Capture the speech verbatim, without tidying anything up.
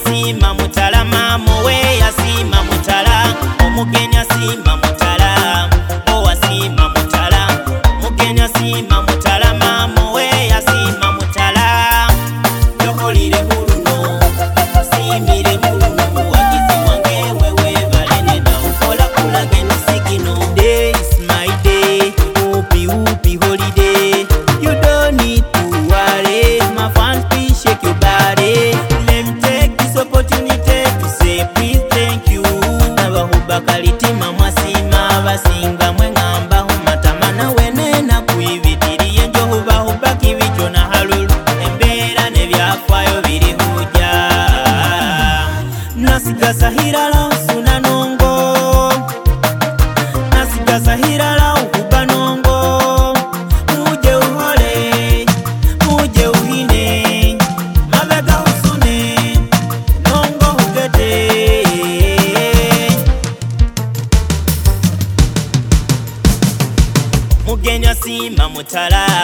asima mutala mamo we asima mutala omugenya asima mutala o asima mutala mugenya asima mutala mamo we asima mutala yokolire huluno simire huluno wakizi wange wewe valene na ukola kulage nisikino. Day is my day, upi upi holiday. You don't need to worry, my fans please shake your body. Let me take this opportunity to say please thank you. Nabahuba kalitima mwasima basinga mwengamba humatama na wene na kuivitiri yenjo huba huba kivicho na halulu embera nebyafwayo biri huja nasigasa hirala usuna nongo nasigasa hirala ukuba nongo muje uhole muje uhine mabega usune nongo hugete. Mugenya asima mutala